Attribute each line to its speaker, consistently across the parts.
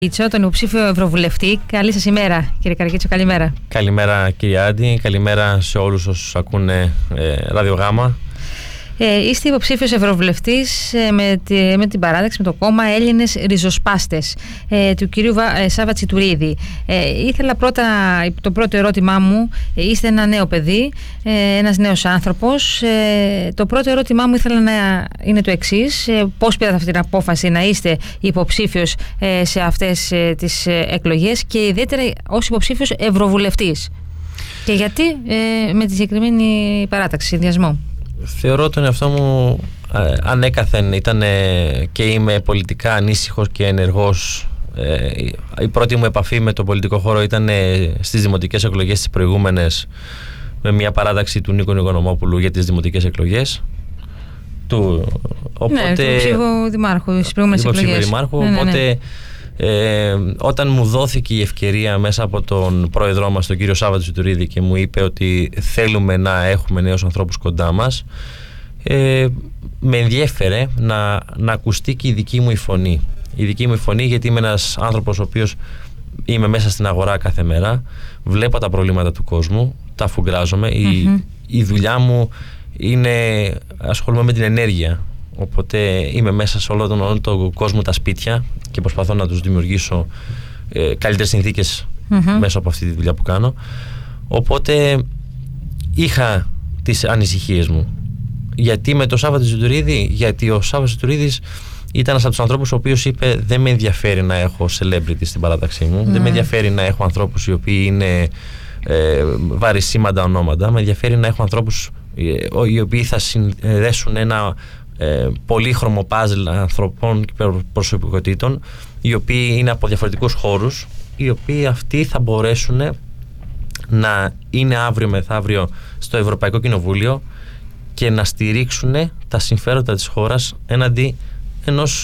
Speaker 1: Τον υποψήφιο Ευρωβουλευτή. Καλή σας ημέρα, κύριε Καρακίτσο, καλημέρα.
Speaker 2: Καλημέρα, κύριε Άντι, καλημέρα σε όλους όσους ακούνε ραδιογάμα.
Speaker 1: Είστε υποψήφιος Ευρωβουλευτής με την παράταξη, με το κόμμα Έλληνες Ριζοσπάστες του κυρίου Σάβα Τσιτουρίδη. Ήθελα το πρώτο ερώτημά μου, είστε ένα νέο παιδί, ένας νέος άνθρωπος. Το πρώτο ερώτημά μου ήθελα να είναι το εξής: πώς πήρατε αυτή την απόφαση να είστε υποψήφιος σε αυτές τις εκλογές και ιδιαίτερα ως υποψήφιος Ευρωβουλευτής? Και γιατί με τη συγκεκριμένη παράταξη, συνδυασμό?
Speaker 2: Θεωρώ τον εαυτό μου ανέκαθεν ήταν και είμαι πολιτικά ανήσυχος και ενεργός. Η πρώτη μου επαφή με τον πολιτικό χώρο ήταν στις δημοτικές εκλογές τις προηγούμενες, με μια παράταξη του Νίκο Οικονομόπουλου για τις δημοτικές εκλογές. Του
Speaker 1: υποψήφιου δημάρχου στις προηγούμενες εκλογές.
Speaker 2: Οπότε όταν μου δόθηκε η ευκαιρία μέσα από τον πρόεδρό μας, τον κύριο Σάββα Τσιτουρίδη, και μου είπε ότι θέλουμε να έχουμε νέους ανθρώπους κοντά μας, με ενδιέφερε να ακουστεί και η δική μου η φωνή. Η δική μου η φωνή, γιατί είμαι ένας άνθρωπος ο οποίος είμαι μέσα στην αγορά κάθε μέρα, βλέπω τα προβλήματα του κόσμου, τα αφουγκράζομαι. Η δουλειά μου είναι, ασχολούμαι με την ενέργεια. Οπότε είμαι μέσα σε όλο τον κόσμο, τα σπίτια, και προσπαθώ να τους δημιουργήσω καλύτερες συνθήκες μέσα από αυτή τη δουλειά που κάνω. Οπότε είχα τις ανησυχίες μου. Γιατί με τον Σάββα Τσιτουρίδη? Γιατί ο Σάββας Τσιτουρίδης ήταν ένας από τους ανθρώπους ο οποίος είπε: δεν με ενδιαφέρει να έχω celebrity στην παράταξή μου, δεν με ενδιαφέρει να έχω ανθρώπους οι οποίοι είναι βαρισίμαντα ονόματα, με ενδιαφέρει να έχω ανθρώπους οι οποίοι θα συνδέσουν ένα πολύχρωμο παζλ ανθρωπών και προσωπικότητων, οι οποίοι είναι από διαφορετικούς χώρους, οι οποίοι αυτοί θα μπορέσουν να είναι αύριο μεθαύριο στο Ευρωπαϊκό Κοινοβούλιο και να στηρίξουν τα συμφέροντα της χώρας έναντι ενός,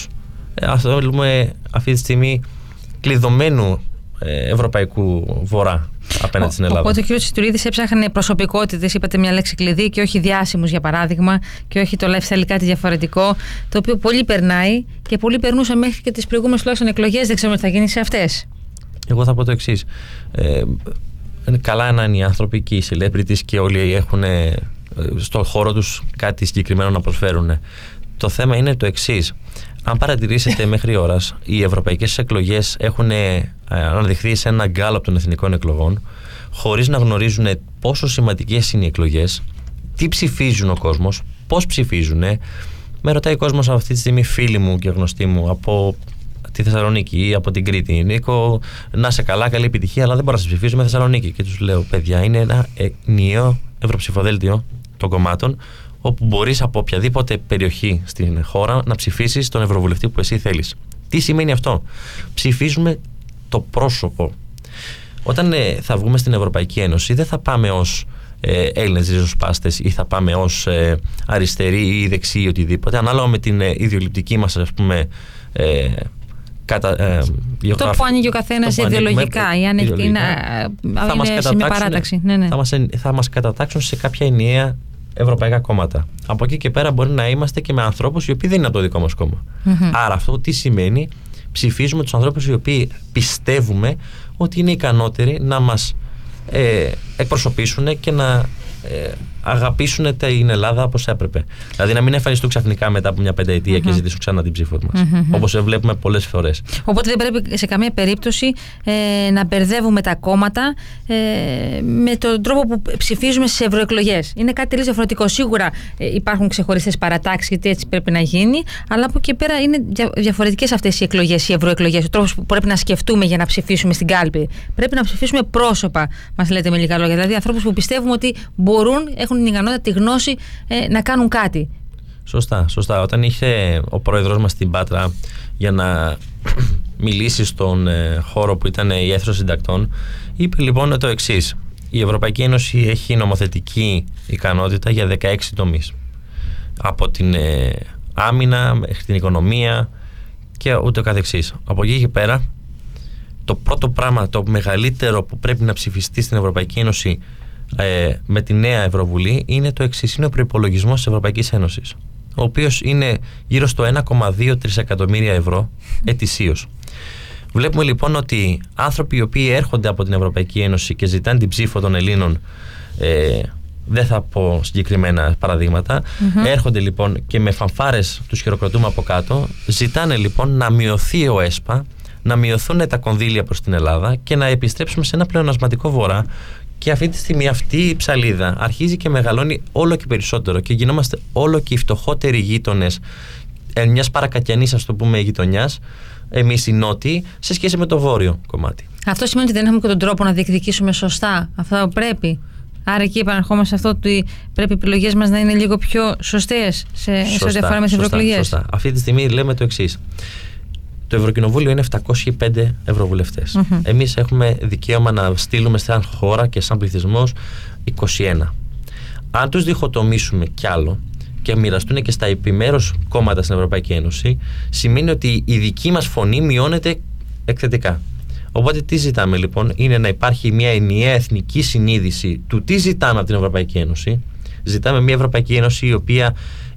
Speaker 2: αυτή τη στιγμή, κλειδωμένου Ευρωπαϊκού Βορρά απέναντι στην Ελλάδα.
Speaker 1: Οπότε ο κ. Τσιτουρίδης έψαχνε προσωπικότητες, είπατε μια λέξη κλειδί, και όχι διάσημους, για παράδειγμα, και όχι το lifestyle κάτι διαφορετικό, το οποίο πολύ περνάει και πολύ περνούσε μέχρι και τις προηγούμενες τουλάχιστον εκλογές. Δεν ξέρουμε τι θα γίνει σε αυτές. Εγώ
Speaker 2: θα πω το εξής. Καλά να είναι οι άνθρωποι και οι celebrities και όλοι έχουν στον χώρο τους κάτι συγκεκριμένο να προσφέρουν. Το θέμα είναι το εξής. Αν παρατηρήσετε, μέχρι ώρας οι ευρωπαϊκές εκλογές έχουν αναδειχθεί σε ένα γκάλωπ των εθνικών εκλογών, χωρίς να γνωρίζουν πόσο σημαντικές είναι οι εκλογές, τι ψηφίζουν ο κόσμος, πώς ψηφίζουν. Με ρωτάει ο κόσμος αυτή τη στιγμή, φίλοι μου και γνωστοί μου από τη Θεσσαλονίκη ή από την Κρήτη: Νίκο, να σε καλά, καλή επιτυχία, αλλά δεν μπορώ να σε ψηφίζω με Θεσσαλονίκη. Και τους λέω: παιδιά, είναι ένα ενιαίο ευρωψηφοδέλτιο των κομμάτων, όπου μπορείς από οποιαδήποτε περιοχή στην χώρα να ψηφίσεις τον Ευρωβουλευτή που εσύ θέλεις. Τι σημαίνει αυτό? Ψηφίζουμε το πρόσωπο. Όταν θα βγούμε στην Ευρωπαϊκή Ένωση, δεν θα πάμε ως Έλληνες ριζοσπάστες ή θα πάμε ως αριστεροί ή δεξιοί ή οτιδήποτε, ανάλογα με την ιδεολειπτική μας, ας πούμε,
Speaker 1: το που άνοιγε ο καθένας ιδεολογικά, ή αν είναι σε μια παράταξη.
Speaker 2: Θα μας κατατάξουν σε κάποια ενιαία ευρωπαϊκά κόμματα. Από εκεί και πέρα μπορεί να είμαστε και με ανθρώπους οι οποίοι δεν είναι από το δικό μας κόμμα. Άρα αυτό τι σημαίνει? Ψηφίζουμε τους ανθρώπους οι οποίοι πιστεύουμε ότι είναι ικανότεροι να μας εκπροσωπήσουν και να αγαπήσουν την Ελλάδα όπως έπρεπε. Δηλαδή να μην εμφανιστούν ξαφνικά μετά από μια πενταετία και ζητήσουν ξανά την ψήφο μας. Όπως βλέπουμε πολλές φορές.
Speaker 1: Οπότε δεν πρέπει σε καμία περίπτωση να μπερδεύουμε τα κόμματα με τον τρόπο που ψηφίζουμε στις ευρωεκλογές. Είναι κάτι τελείως διαφορετικό. Σίγουρα υπάρχουν ξεχωριστές παρατάξεις, γιατί έτσι πρέπει να γίνει, αλλά από εκεί πέρα είναι διαφορετικές αυτές οι εκλογές, οι ευρωεκλογές. Ο τρόπος που πρέπει να σκεφτούμε για να ψηφίσουμε στην κάλπη. Πρέπει να ψηφίσουμε πρόσωπα, μας λέτε με λίγα λόγια. Δηλαδή ανθρώπους που πιστεύουμε ότι μπορούν, έχουν την ικανότητα, τη γνώση να κάνουν κάτι.
Speaker 2: Σωστά. Όταν είχε ο πρόεδρος μας στην Πάτρα για να μιλήσει στον χώρο που ήταν η αίθουσα συντακτών, είπε λοιπόν το εξής: η Ευρωπαϊκή Ένωση έχει νομοθετική ικανότητα για 16 τομείς, από την άμυνα μέχρι την οικονομία και ούτω καθεξής. Από εκεί και πέρα, το πρώτο πράγμα, το μεγαλύτερο που πρέπει να ψηφιστεί στην Ευρωπαϊκή Ένωση με τη νέα Ευρωβουλή είναι το εξής: είναι ο προϋπολογισμός της Ευρωπαϊκής Ένωσης, ο οποίος είναι γύρω στο 1,2 τρισεκατομμύρια ευρώ ετησίως. Βλέπουμε λοιπόν ότι άνθρωποι οι οποίοι έρχονται από την Ευρωπαϊκή Ένωση και ζητάνε την ψήφο των Ελλήνων, δεν θα πω συγκεκριμένα παραδείγματα, έρχονται λοιπόν και με φανφάρες τους χειροκροτούμε από κάτω, ζητάνε λοιπόν να μειωθεί ο ΕΣΠΑ, να μειωθούν τα κονδύλια προς την Ελλάδα και να επιστρέψουμε σε ένα πλεονασματικό βορρά. Και αυτή τη στιγμή αυτή η ψαλίδα αρχίζει και μεγαλώνει όλο και περισσότερο και γινόμαστε όλο και οι φτωχότεροι γείτονες μιας παρακατιανής, ας το πούμε, γειτονιάς, εμείς οι νότιοι, σε σχέση με το βόρειο κομμάτι. Αυτό
Speaker 1: σημαίνει ότι δεν έχουμε και τον τρόπο να διεκδικήσουμε σωστά αυτά που πρέπει. Άρα εκεί επαναρχόμαστε σε αυτό ότι πρέπει οι επιλογές μας να είναι λίγο πιο σωστές σε ό,τι αφορά με τις ευρωεκλογές.
Speaker 2: Σωστά. Αυτή τη στιγμή λέμε το εξής. Το Ευρωκοινοβούλιο είναι 705 ευρωβουλευτές. Εμείς έχουμε δικαίωμα να στείλουμε σαν χώρα και σαν πληθυσμός 21. Αν τους διχοτομήσουμε κι άλλο και μοιραστούν και στα επιμέρους κόμματα στην Ευρωπαϊκή Ένωση, σημαίνει ότι η δική μας φωνή μειώνεται εκθετικά. Οπότε τι ζητάμε λοιπόν? Είναι να υπάρχει μια ενιαία εθνική συνείδηση του τι ζητάμε από την Ευρωπαϊκή Ένωση. Ζητάμε μια Ευρωπαϊκή Ένωση η οποία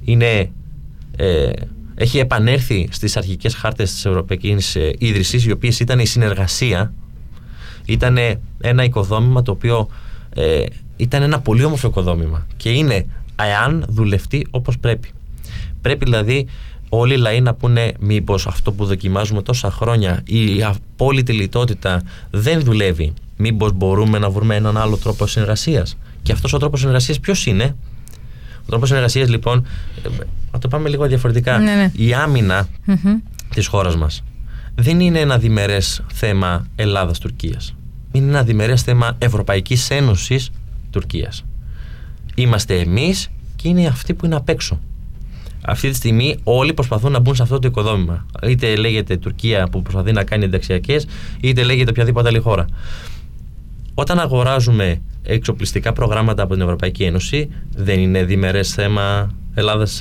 Speaker 2: έχει επανέλθει στις αρχικές χάρτες της Ευρωπαϊκής Ίδρυσης, οι οποίες ήταν η συνεργασία. Ήταν ένα οικοδόμημα το οποίο ήταν ένα πολύ όμορφο οικοδόμημα και είναι εάν δουλευτεί όπως πρέπει. Πρέπει δηλαδή όλοι οι λαοί να πούνε μήπως αυτό που δοκιμάζουμε τόσα χρόνια, η απόλυτη λιτότητα δεν δουλεύει, μήπως μπορούμε να βρούμε έναν άλλο τρόπο συνεργασίας. Και αυτός ο τρόπος συνεργασίας ποιος είναι? Ο τρόπος συνεργασίας λοιπόν, να το πάμε λίγο διαφορετικά, η άμυνα της χώρας μας δεν είναι ένα διμερές θέμα Ελλάδας-Τουρκίας, είναι ένα διμερές θέμα Ευρωπαϊκής Ένωσης Τουρκίας. Είμαστε εμείς και είναι αυτοί που είναι απ' έξω. Αυτή τη στιγμή όλοι προσπαθούν να μπουν σε αυτό το οικοδόμημα. Είτε λέγεται Τουρκία που προσπαθεί να κάνει ενταξιακές, είτε λέγεται οποιαδήποτε άλλη χώρα. Όταν αγοράζουμε εξοπλιστικά προγράμματα από την Ευρωπαϊκή Ένωση, δεν είναι διμερές θέμα Ελλάδας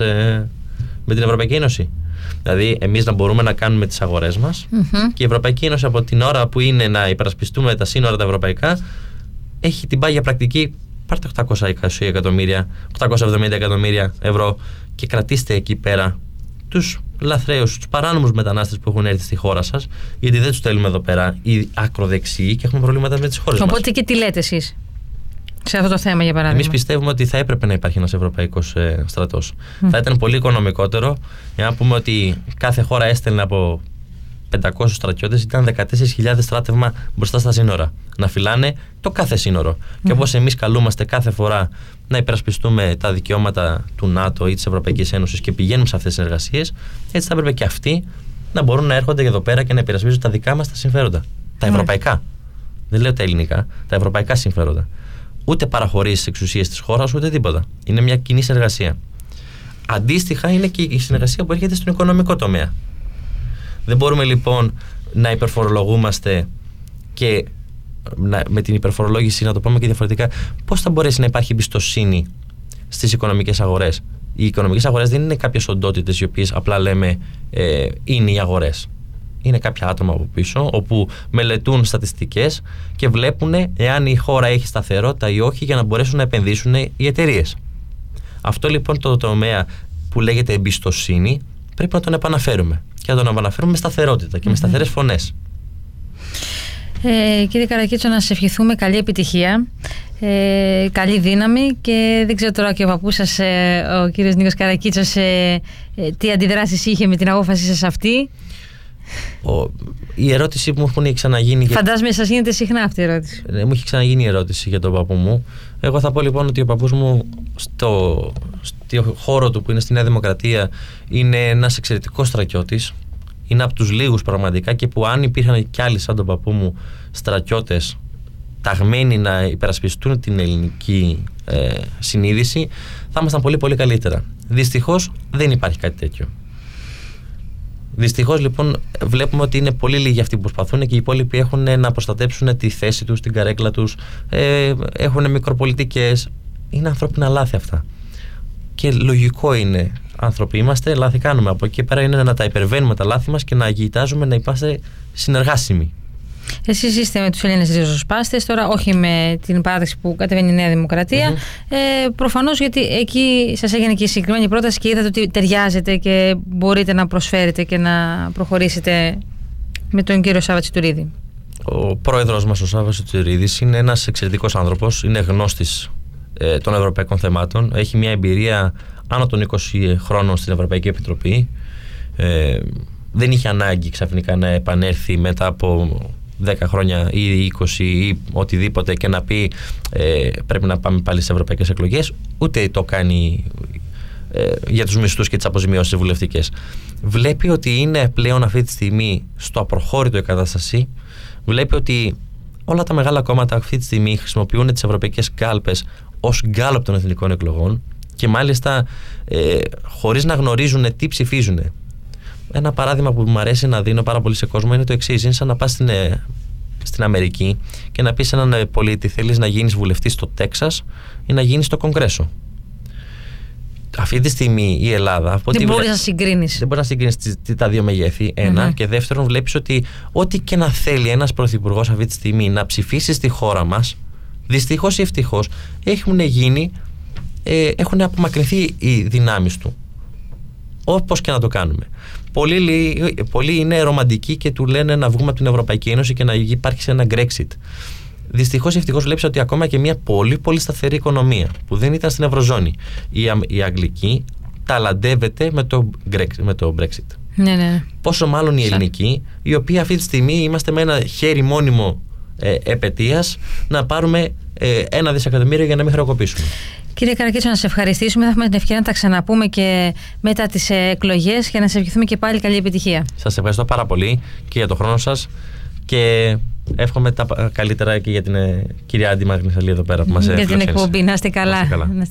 Speaker 2: με την Ευρωπαϊκή Ένωση? Δηλαδή, εμείς να μπορούμε να κάνουμε τις αγορές μας και η Ευρωπαϊκή Ένωση από την ώρα που είναι να υπερασπιστούμε τα σύνορα τα ευρωπαϊκά, έχει την πάγια πρακτική. Πάρτε 820 εκατομμύρια, 870 εκατομμύρια ευρώ και κρατήστε εκεί πέρα τους λαθρέους, τους παράνομους μετανάστες που έχουν έρθει στη χώρα σας, γιατί δεν τους στέλνουμε εδώ πέρα οι ακροδεξιοί και έχουμε προβλήματα με τις χώρες μας.
Speaker 1: Οπότε και τι λέτε εσείς σε αυτό το θέμα, για παράδειγμα?
Speaker 2: Εμείς πιστεύουμε ότι θα έπρεπε να υπάρχει ένας ευρωπαϊκός στρατός. Θα ήταν πολύ οικονομικότερο για να πούμε ότι κάθε χώρα έστελνε από 500 στρατιώτες, ήταν 14.000 στράτευμα μπροστά στα σύνορα. Να φυλάνε το κάθε σύνορο. Και όπως εμείς καλούμαστε κάθε φορά να υπερασπιστούμε τα δικαιώματα του ΝΑΤΟ ή της Ευρωπαϊκής Ένωσης και πηγαίνουμε σε αυτές τις εργασίες, έτσι θα έπρεπε και αυτοί να μπορούν να έρχονται εδώ πέρα και να υπερασπίζουν τα δικά μας τα συμφέροντα. Τα ευρωπαϊκά. Δεν λέω τα ελληνικά, τα ευρωπαϊκά συμφέροντα. Ούτε παραχωρήσεις εξουσίες της χώρας, ούτε τίποτα. Είναι μια κοινή συνεργασία. Αντίστοιχα είναι και η συνεργασία που έρχεται στον οικονομικό τομέα. Δεν μπορούμε λοιπόν να υπερφορολογούμαστε και με την υπερφορολόγηση, να το πούμε και διαφορετικά, πώς θα μπορέσει να υπάρχει εμπιστοσύνη στις οικονομικές αγορές? Οι οικονομικές αγορές δεν είναι κάποιες οντότητες οι οποίες απλά λέμε είναι οι αγορές. Είναι κάποια άτομα από πίσω όπου μελετούν στατιστικές και βλέπουν εάν η χώρα έχει σταθερότητα ή όχι για να μπορέσουν να επενδύσουν οι εταιρείες. Αυτό λοιπόν το τομέα που λέγεται εμπιστοσύνη πρέπει να τον επαναφέρουμε και να τον επαναφέρουμε με σταθερότητα και με σταθερές φωνές.
Speaker 1: Κύριε Καρακίτσο, να σας ευχηθούμε καλή επιτυχία, καλή δύναμη και δεν ξέρω τώρα και ο παππούς σας, ο κύριος Νίκος Καρακίτσος, τι αντιδράσεις είχε με την απόφαση σας αυτή.
Speaker 2: Η ερώτηση που μου έχουν ξαναγίνει.
Speaker 1: Φαντάζομαι σας γίνεται συχνά αυτή η ερώτηση.
Speaker 2: Μου έχει ξαναγίνει η ερώτηση για τον παππού μου. Εγώ θα πω λοιπόν ότι ο παππούς μου στο χώρο του που είναι στη Νέα Δημοκρατία είναι ένας εξαιρετικός στρατιώτης. Είναι από τους λίγους πραγματικά και που αν υπήρχαν κι άλλοι σαν τον παππού μου στρατιώτες ταγμένοι να υπερασπιστούν την ελληνική συνείδηση, θα ήμασταν πολύ πολύ καλύτερα. Δυστυχώς δεν υπάρχει κάτι τέτοιο. Δυστυχώς λοιπόν βλέπουμε ότι είναι πολύ λίγοι αυτοί που προσπαθούν και οι υπόλοιποι έχουν να προστατέψουν τη θέση τους, την καρέκλα τους, έχουν μικροπολιτικές. Είναι ανθρώπινα λάθη αυτά. Και λογικό είναι. Άνθρωποι είμαστε, λάθη κάνουμε. Από εκεί και πέρα είναι να τα υπερβαίνουμε τα λάθη μας και να αγιητάζουμε να είμαστε συνεργάσιμοι.
Speaker 1: Εσείς είστε με τους Έλληνες ριζοσπάστες, τώρα όχι με την παράταξη που κατεβαίνει η Νέα Δημοκρατία. Προφανώς γιατί εκεί σας έγινε και η συγκεκριμένη πρόταση και είδατε ότι ταιριάζετε και μπορείτε να προσφέρετε και να προχωρήσετε με τον κύριο Σάβα Τσιτουρίδη?
Speaker 2: Ο πρόεδρος μας, ο Σάββας Τσιτουρίδης, είναι ένας εξαιρετικός άνθρωπος, είναι γνώστης των ευρωπαϊκών θεμάτων, έχει μια εμπειρία άνω των 20 χρόνων στην Ευρωπαϊκή Επιτροπή. Δεν είχε ανάγκη ξαφνικά να επανέλθει μετά από 10 χρόνια ή 20 ή οτιδήποτε και να πει πρέπει να πάμε πάλι στις ευρωπαϊκές εκλογές, ούτε το κάνει για τους μισθούς και τις αποζημιώσεις βουλευτικές. Βλέπει ότι είναι πλέον αυτή τη στιγμή στο απροχώρητο η κατάσταση, βλέπει ότι όλα τα μεγάλα κόμματα αυτή τη στιγμή χρησιμοποιούν τις ευρωπαϊκές κάλπες ως γκάλωπ των εθνικών εκλογών και μάλιστα χωρίς να γνωρίζουν τι ψηφίζουν. Ένα παράδειγμα που μου αρέσει να δίνω πάρα πολύ σε κόσμο είναι το εξής: είναι σαν να πας στην Αμερική και να πεις σε έναν πολίτη θέλεις να γίνεις βουλευτής στο Τέξας ή να γίνεις στο Κογκρέσο. Αυτή τη στιγμή η Ελλάδα.
Speaker 1: Δεν μπορείς να συγκρίνεις.
Speaker 2: Δεν μπορείς να συγκρίνεις τα δύο μεγέθη. Ένα. Και δεύτερον, βλέπεις ότι ό,τι και να θέλει ένας πρωθυπουργός αυτή τη στιγμή να ψηφίσει στη χώρα μας, δυστυχώς ή ευτυχώς, έχουν απομακρυνθεί οι δυνάμεις του. Όπως και να το κάνουμε. Πολλοί είναι ρομαντικοί και του λένε να βγούμε από την Ευρωπαϊκή Ένωση και να υπάρξει ένα Brexit. Δυστυχώς ή ευτυχώς βλέπεις ότι ακόμα και μια πολύ πολύ σταθερή οικονομία που δεν ήταν στην Ευρωζώνη, η αγγλική, ταλαντεύεται με το Brexit.
Speaker 1: Ναι.
Speaker 2: Πόσο μάλλον η ελληνική, η οποία αυτή τη στιγμή είμαστε με ένα χέρι μόνιμο επετείας να πάρουμε 1 δισεκατομμύριο για να μην χρεοκοπήσουμε.
Speaker 1: Κύριε Καρακίτσο, να σε ευχαριστήσουμε. Θα έχουμε την ευκαιρία να τα ξαναπούμε και μετά τις εκλογές και να σε ευχηθούμε και πάλι καλή επιτυχία. Σας
Speaker 2: ευχαριστώ πάρα πολύ και για τον χρόνο σας και εύχομαι τα καλύτερα και για την κυρία Άντι Μαγνησαλή εδώ πέρα που μας
Speaker 1: για την εκπομπή. Να είστε καλά.